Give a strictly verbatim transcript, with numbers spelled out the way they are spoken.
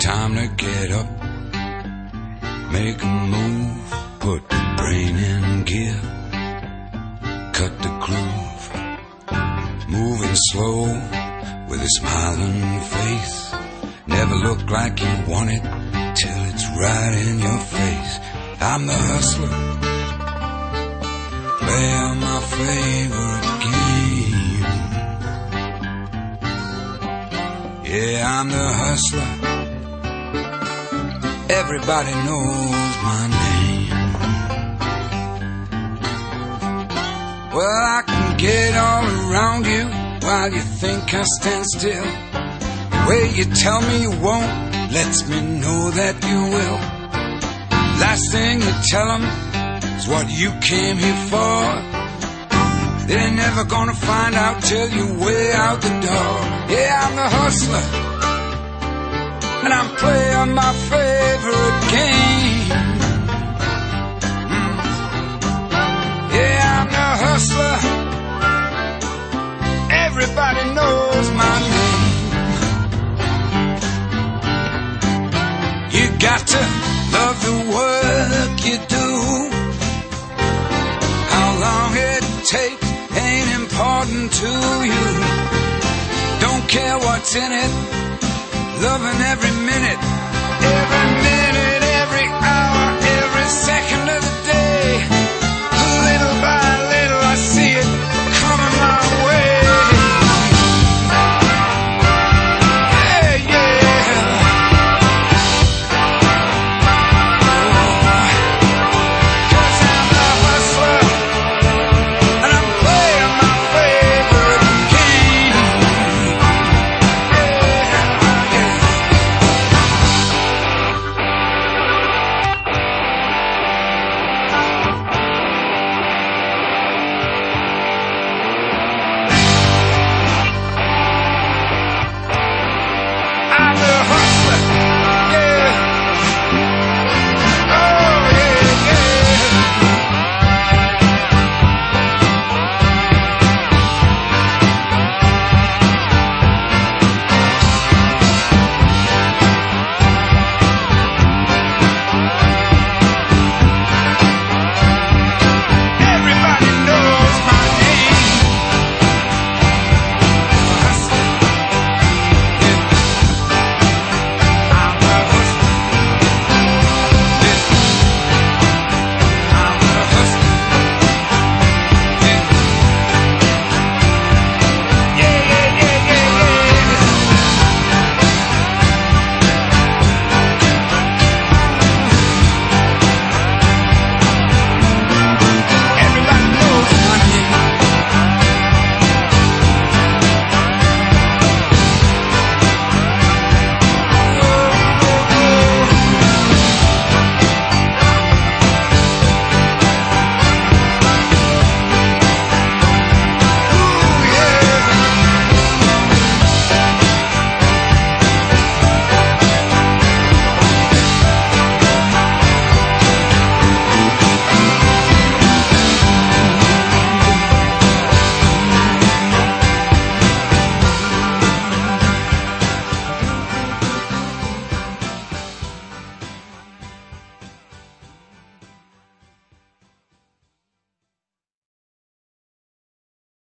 time to get up, make a move, put the brain in gear, cut the groove, moving slow with a smiling face. Never look like you want it till it's right in your face. I'm the hustler, play my favorite game. Yeah, I'm the hustler, everybody knows my name. Well, I can get all around you while you think I stand still. The way you tell me you won't lets me know that you will. Last thing you tell them is what you came here for. They're never gonna find out till you're way out the door. Yeah, I'm the hustler, and I'm playing my favorite game. Mm. Yeah, I'm the hustler, everybody knows my name. You got to love the work you do. How long it takes ain't important to you. Don't care what's in it, loving every minute, every minute, every hour, every second